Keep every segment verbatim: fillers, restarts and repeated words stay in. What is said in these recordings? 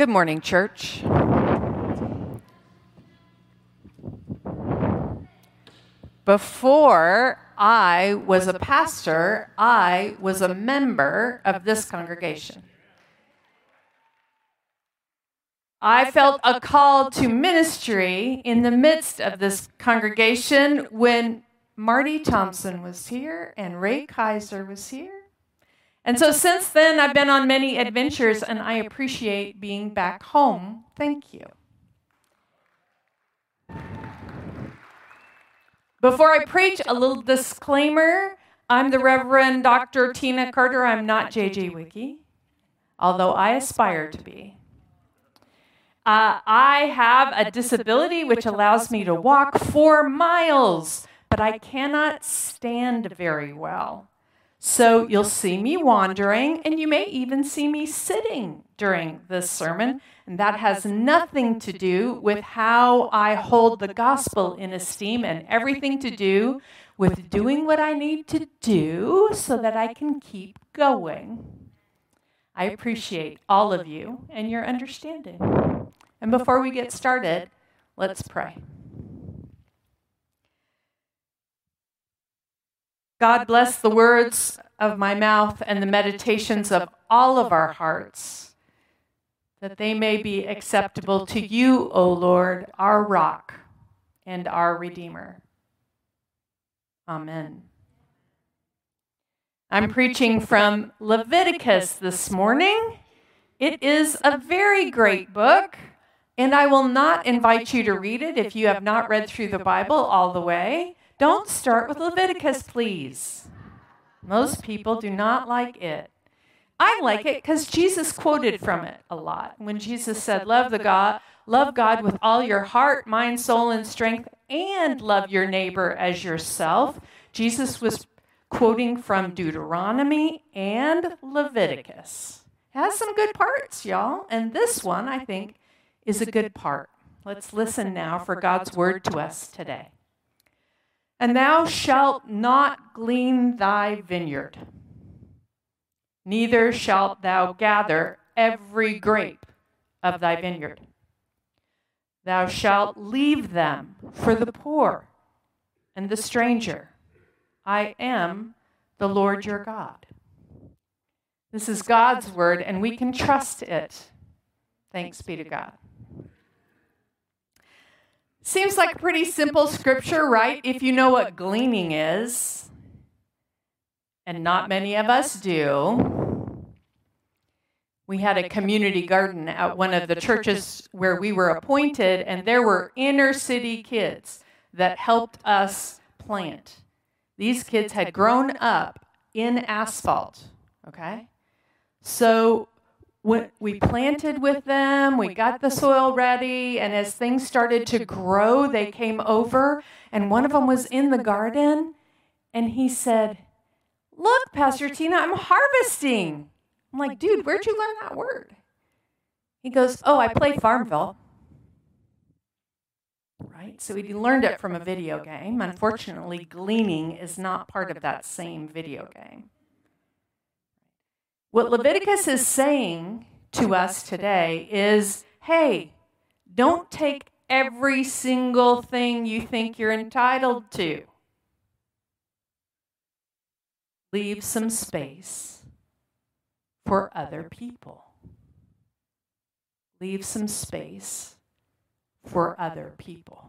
Good morning, church. Before I was a pastor, I was a member of this congregation. I felt a call to ministry in the midst of this congregation when Marty Thompson was here and Ray Kaiser was here. And so since then, I've been on many adventures, and I appreciate being back home. Thank you. Before I preach, a little disclaimer. I'm the Reverend Doctor Tina Carter. I'm not J J Wiki, although I aspire to be. Uh, I have a disability which allows me to walk four miles, but I cannot stand very well. So you'll see me wandering, and you may even see me sitting during this sermon, and that has nothing to do with how I hold the gospel in esteem and everything to do with doing what I need to do so that I can keep going. I appreciate all of you and your understanding. And before we get started, let's pray. God bless the words of my mouth and the meditations of all of our hearts, that they may be acceptable to you, O Lord, our rock and our Redeemer. Amen. I'm preaching from Leviticus this morning. It is a very great book, and I will not invite you to read it if you have not read through the Bible all the way. Don't start with Leviticus, please. Most people do not like it. I like it because Jesus quoted from it a lot. When Jesus said, love the God, love God with all your heart, mind, soul, and strength, and love your neighbor as yourself, Jesus was quoting from Deuteronomy and Leviticus. It has some good parts, y'all, and this one, I think, is a good part. Let's listen now for God's word to us today. And thou shalt not glean thy vineyard, neither shalt thou gather every grape of thy vineyard. Thou shalt leave them for the poor and the stranger. I am the Lord your God. This is God's word, and we can trust it. Thanks be to God. Seems like a pretty simple scripture, right? If you know what gleaning is, and not many of us do. We had a community garden at one of the churches where we were appointed, and there were inner city kids that helped us plant. These kids had grown up in asphalt, okay? So when we planted with them, we got the soil ready, and as things started to grow, they came over, and one of them was in the garden, and he said, look, Pastor Tina, I'm harvesting. I'm like, dude, where'd you learn that word? He goes, oh, I play Farmville. Right? So he learned it from a video game. Unfortunately, gleaning is not part of that same video game. What Leviticus is saying to us today is, hey, don't take every single thing you think you're entitled to. Leave some space for other people. Leave some space for other people.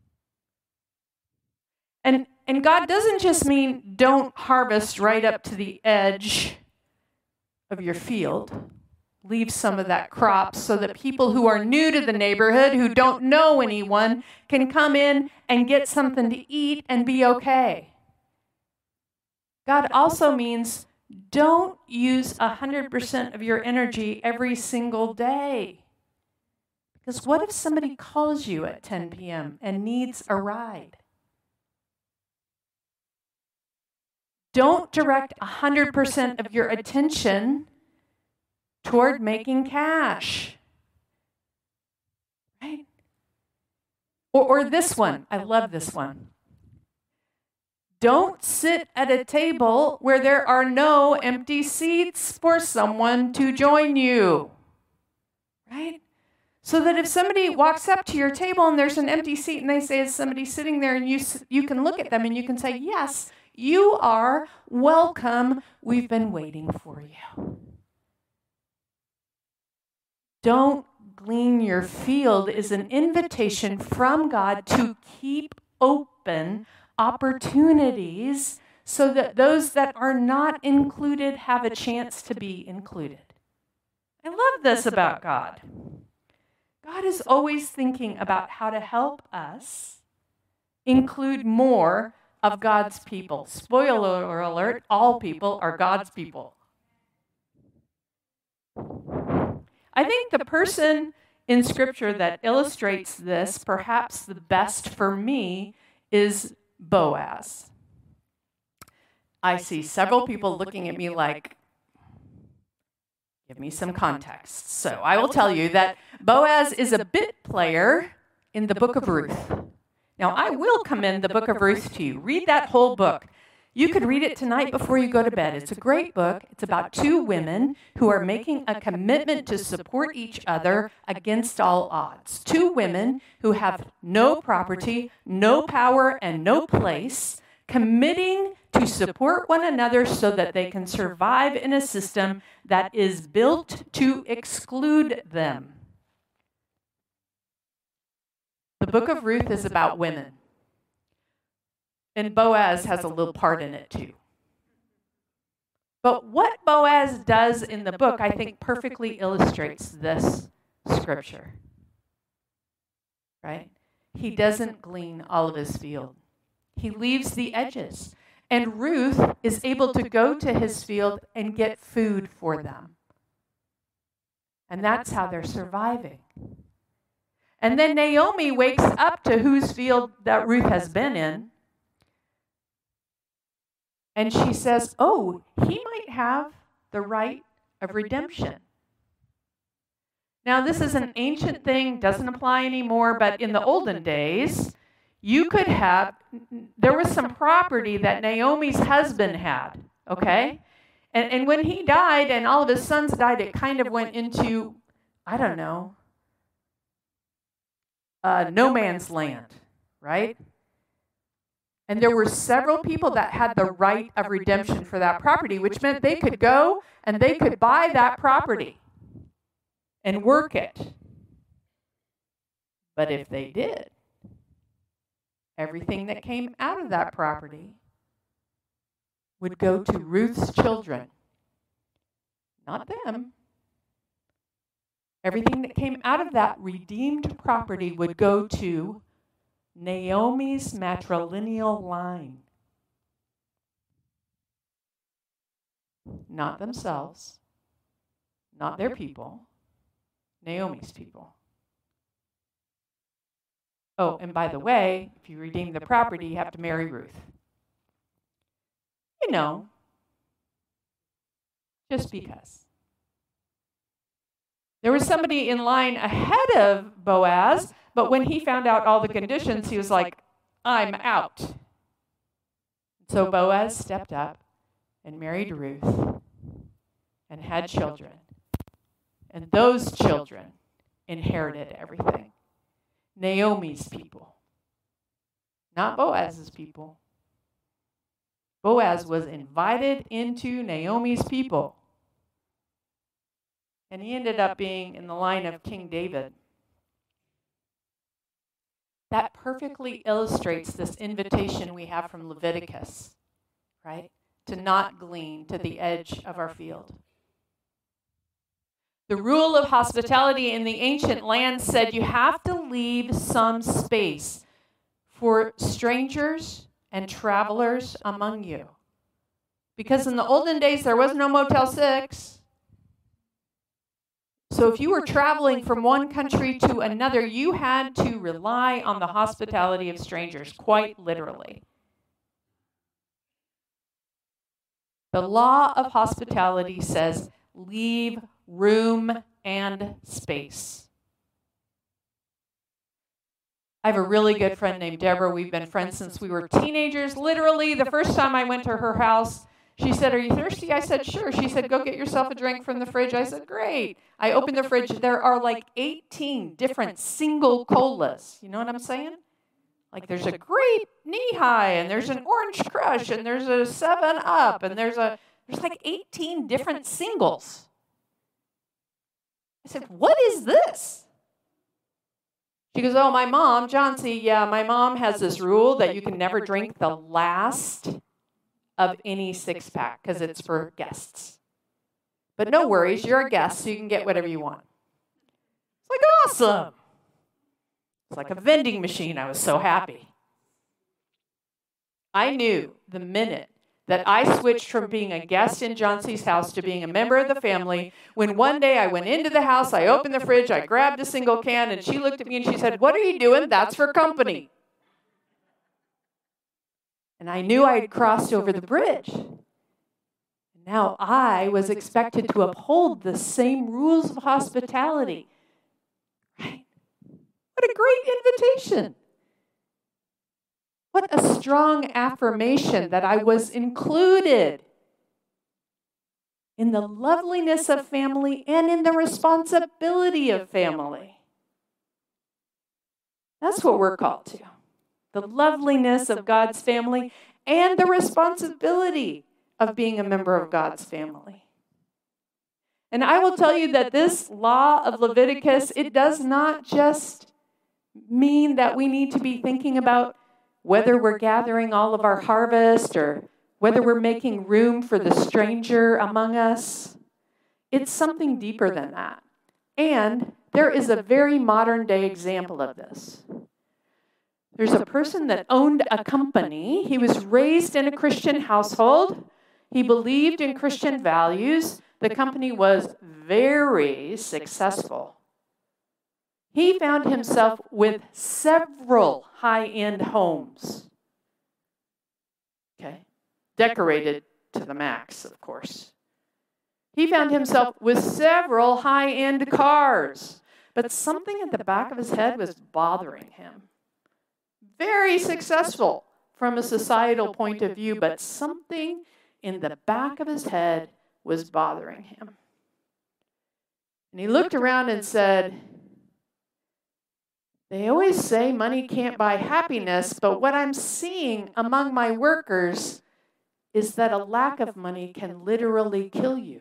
And, and God doesn't just mean don't harvest right up to the edge of your field. Leave some of that crop so that people who are new to the neighborhood, who don't know anyone, can come in and get something to eat and be okay. God also means don't use one hundred percent of your energy every single day. Because what if somebody calls you at ten p.m. and needs a ride? Don't direct one hundred percent of your attention toward making cash. Right? Or, or this one. I love this one. Don't sit at a table where there are no empty seats for someone to join you. Right? So that if somebody walks up to your table and there's an empty seat and they say, is somebody sitting there, and you, you can look at them and you can say, yes, you are welcome. We've been waiting for you. Don't glean your field is an invitation from God to keep open opportunities so that those that are not included have a chance to be included. I love this about God. God is always thinking about how to help us include more of God's people. Spoiler alert, all people are God's people. I think the person in Scripture that illustrates this, perhaps the best for me, is Boaz. I see several people looking at me like, give me some context. So I will tell you that Boaz is a bit player in the book of Ruth. Now, I will commend the book of Ruth to you. Read that whole book. You could read it tonight before you go to bed. It's a great book. It's about two women who are making a commitment to support each other against all odds. Two women who have no property, no power, and no place, committing to support one another so that they can survive in a system that is built to exclude them. The book of Ruth is about women. And Boaz has a little part in it too. But what Boaz does in the book, I think, perfectly illustrates this scripture. Right? He doesn't glean all of his field. He leaves the edges. And Ruth is able to go to his field and get food for them. And that's how they're surviving. And then Naomi wakes up to whose field that Ruth has been in. And she says, oh, he might have the right of redemption. Now, this is an ancient thing, doesn't apply anymore, but in the olden days, you could have, there was some property that Naomi's husband had, okay? And, and when he died and all of his sons died, it kind of went into, I don't know, uh, no man's land, right? And there were several people that had the right of redemption for that property, which meant they could go and they could buy that property and work it. But if they did, everything that came out of that property would go to Ruth's children, not them. Everything that came out of that redeemed property would go to Naomi's matrilineal line. Not themselves, not their people, Naomi's people. Oh, and by the way, if you redeem the property, you have to marry Ruth. You know, just because. There was somebody in line ahead of Boaz, but when he found out all the conditions, he was like, I'm out. So Boaz stepped up and married Ruth and had children. And those children inherited everything. Naomi's people, not Boaz's people. Boaz was invited into Naomi's people. And he ended up being in the line of King David. That perfectly illustrates this invitation we have from Leviticus, right? To not glean to the edge of our field. The rule of hospitality in the ancient land said you have to leave some space for strangers and travelers among you. Because in the olden days, there was no Motel six. So if you were traveling from one country to another, you had to rely on the hospitality of strangers, quite literally. The law of hospitality says, leave room and space. I have a really good friend named Deborah. We've been friends since we were teenagers. Literally, the first time I went to her house, She said, are you thirsty? I said, sure. She said, go get yourself a drink from the fridge. I said, great. I opened the fridge. There are like eighteen different single colas. You know what I'm saying? Like there's a grape knee-high, and there's an orange crush, and there's a seven up, and there's a there's like eighteen different singles. I said, what is this? She goes, oh, my mom, Johnsy, yeah, my mom has this rule that you can never drink the last of any six-pack because it's for guests. But no worries, you're a guest, so you can get whatever you want. It's like, awesome. It's like a vending machine. I was so happy. I knew the minute that I switched from being a guest in Johnsy's house to being a member of the family, when one day I went into the house, I opened the fridge, I grabbed a single can, and she looked at me and she said, what are you doing? That's for company. And I knew I had crossed over the bridge. Now I was expected to uphold the same rules of hospitality. Right? What a great invitation. What a strong affirmation that I was included in the loveliness of family and in the responsibility of family. That's what we're called to. The loveliness of God's family and the responsibility of being a member of God's family. And I will tell you that this law of Leviticus, it does not just mean that we need to be thinking about whether we're gathering all of our harvest or whether we're making room for the stranger among us. It's something deeper than that. And there is a very modern day example of this. There's a person that owned a company. He was raised in a Christian household. He believed in Christian values. The company was very successful. He found himself with several high-end homes. Okay, decorated to the max, of course. He found himself with several high-end cars, but something at the back of his head was bothering him. Very successful from a societal point of view, but something in the back of his head was bothering him. And he looked around and said, they always say money can't buy happiness, but what I'm seeing among my workers is that a lack of money can literally kill you.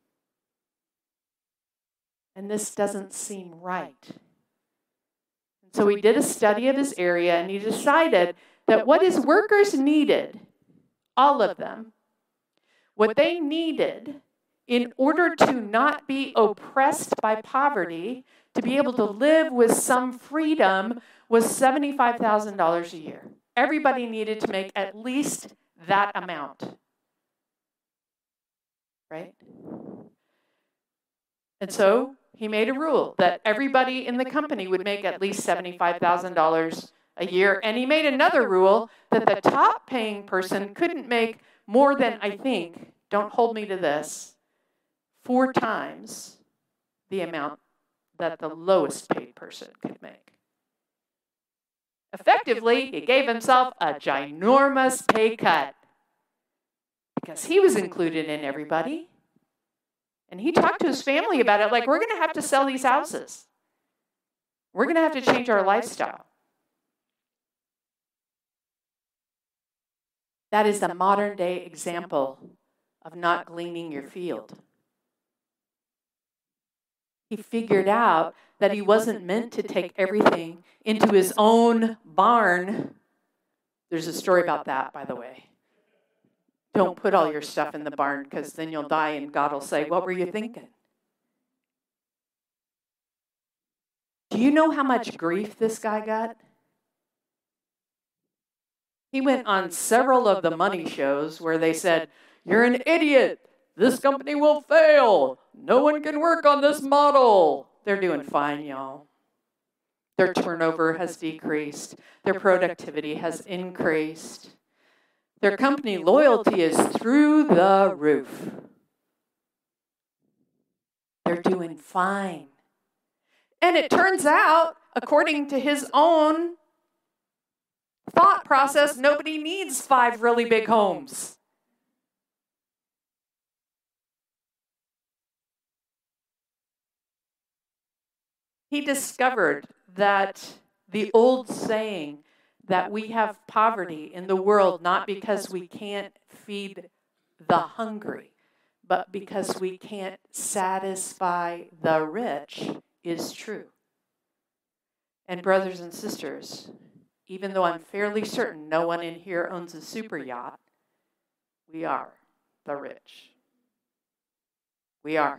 And this doesn't seem right. So he did a study of his area, and he decided that what his workers needed, all of them, what they needed in order to not be oppressed by poverty, to be able to live with some freedom, was seventy-five thousand dollars a year. Everybody needed to make at least that amount. Right? And so he made a rule that everybody in the company would make at least seventy-five thousand dollars a year. And he made another rule that the top paying person couldn't make more than, I think, don't hold me to this, four times the amount that the lowest paid person could make. Effectively, he gave himself a ginormous pay cut because he was included in everybody. And he talked to his family about it, like, we're going to have to sell these houses. We're going to have to change our lifestyle. That is a modern day example of not gleaning your field. He figured out that he wasn't meant to take everything into his own barn. There's a story about that, by the way. Don't put all your stuff in the barn, because then you'll die and God will say, what were you thinking? Do you know how much grief this guy got? He went on several of the money shows where they said, you're an idiot. This company will fail. No one can work on this model. They're doing fine, y'all. Their turnover has decreased. Their productivity has increased. Their company loyalty is through the roof. They're doing fine. And it turns out, according to his own thought process, nobody needs five really big homes. he discovered that the old saying that we have poverty in the world not because we can't feed the hungry, but because we can't satisfy the rich is true. And brothers and sisters, even though I'm fairly certain no one in here owns a super yacht, we are the rich. We are.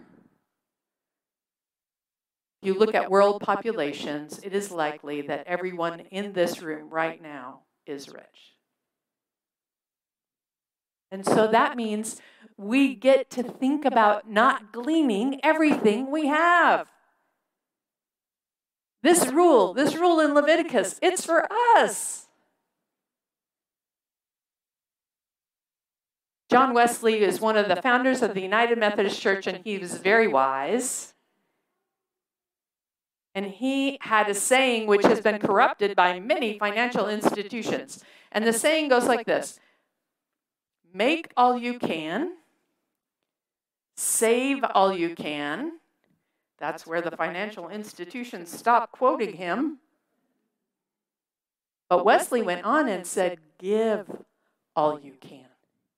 If you look at world populations, it is likely that everyone in this room right now is rich. And so that means we get to think about not gleaning everything we have. This rule, this rule in Leviticus, it's for us. John Wesley is one of the founders of the United Methodist Church, and he was very wise. And he had a saying which has been corrupted by many financial institutions. And the saying goes like this: make all you can, save all you can. That's where the financial institutions stopped quoting him. But Wesley went on and said, give all you can.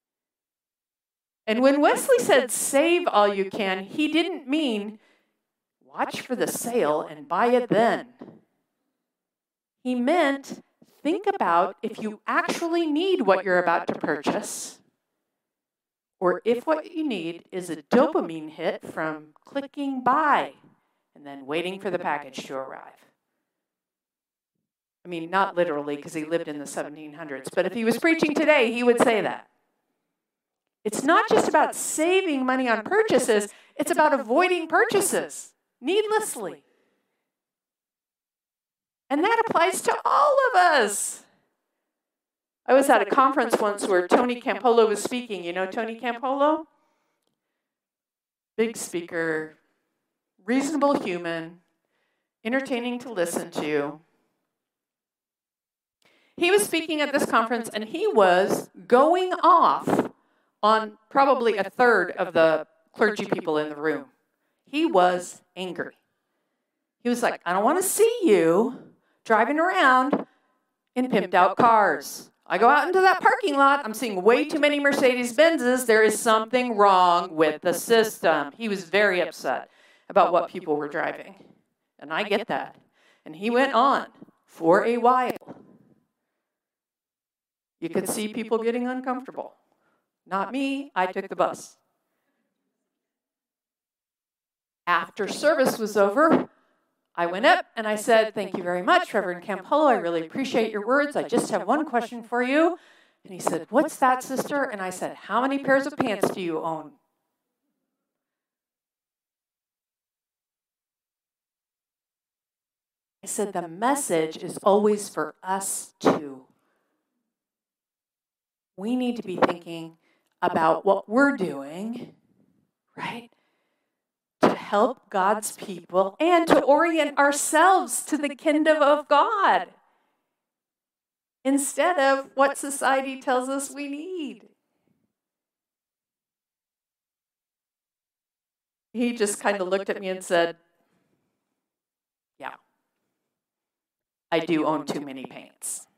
And when Wesley said save all you can, he didn't mean watch for the sale and buy it then. He meant think about if you actually need what you're about to purchase, or if what you need is a dopamine hit from clicking buy and then waiting for the package to arrive. I mean, not literally, because he lived in the seventeen hundreds, but if he was preaching today, he would say that. It's not just about saving money on purchases, it's about avoiding purchases needlessly. And that applies to all of us. I was at a conference once where Tony Campolo was speaking. You know Tony Campolo? Big speaker, reasonable human, entertaining to listen to. He was speaking at this conference, and he was going off on probably a third of the clergy people in the room. He was angry. He was like, I don't want to see you driving around in pimped out cars. I go out into that parking lot, I'm seeing way too many Mercedes-Benzes. There is something wrong with the system. He was very upset about what people were driving. And I get that. And he went on for a while. You could see people getting uncomfortable. Not me, I took the bus. After service was over, I went up and I said, thank you very much, Reverend Campolo. I really appreciate your words. I just have one question for you. And he said, what's that, sister? And I said, how many pairs of pants do you own? I said, the message is always for us too. We need to be thinking about what we're doing, right? To help God's people and to orient ourselves to the kingdom of God instead of what society tells us we need. He just kind of looked at me and said, yeah, I do own too many pants.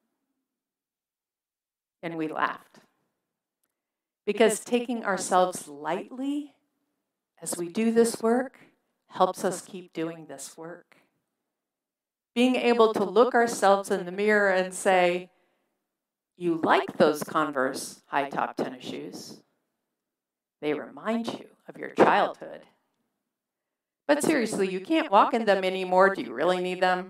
And we laughed. Because taking ourselves lightly as we do this work helps us keep doing this work. Being able to look ourselves in the mirror and say, you like those Converse high-top tennis shoes. They remind you of your childhood. But seriously, you can't walk in them anymore. Do you really need them?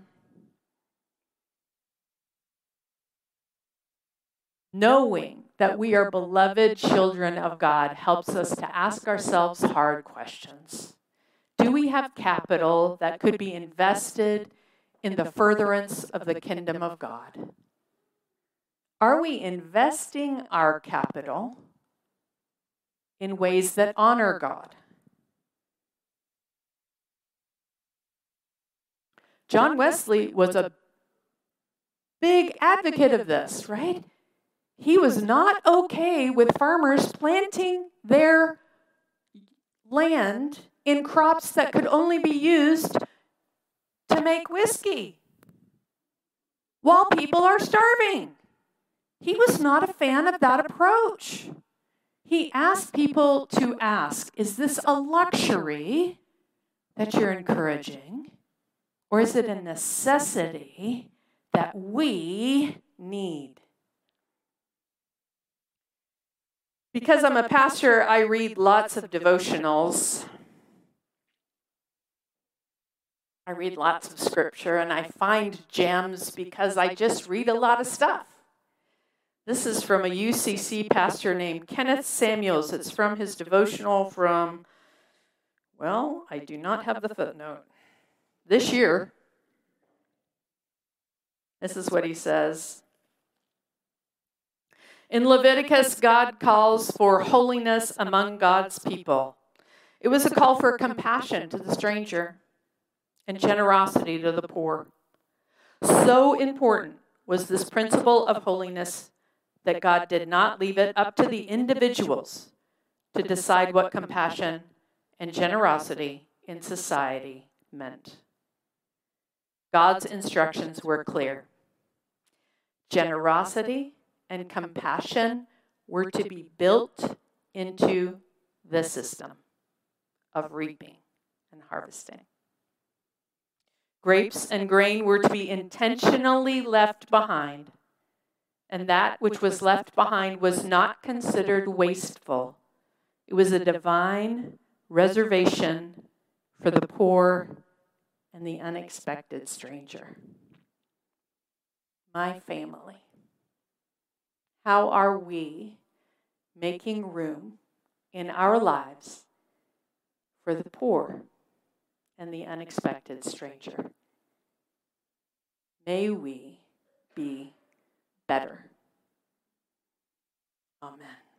Knowing that we are beloved children of God helps us to ask ourselves hard questions. Do we have capital that could be invested in the furtherance of the kingdom of God? Are we investing our capital in ways that honor God? John Wesley was a big advocate of this, right? He was not okay with farmers planting their land in crops that could only be used make whiskey while people are starving. He was not a fan of that approach. He asked people to ask, is this a luxury that you're encouraging, or is it a necessity that we need? Because I'm a pastor, I read lots of devotionals. I read lots of scripture, and I find gems because I just read a lot of stuff. This is from a U C C pastor named Kenneth Samuels. It's from his devotional from, well, I do not have the footnote. This year, this is what he says. In Leviticus, God calls for holiness among God's people. It was a call for compassion to the stranger and generosity to the poor. So important was this principle of holiness that God did not leave it up to the individuals to decide what compassion and generosity in society meant. God's instructions were clear. Generosity and compassion were to be built into the system of reaping and harvesting. Grapes and grain were to be intentionally left behind, and that which was left behind was not considered wasteful. It was a divine reservation for the poor and the unexpected stranger. My family. How are we making room in our lives for the poor and the unexpected stranger? May we be better. Amen.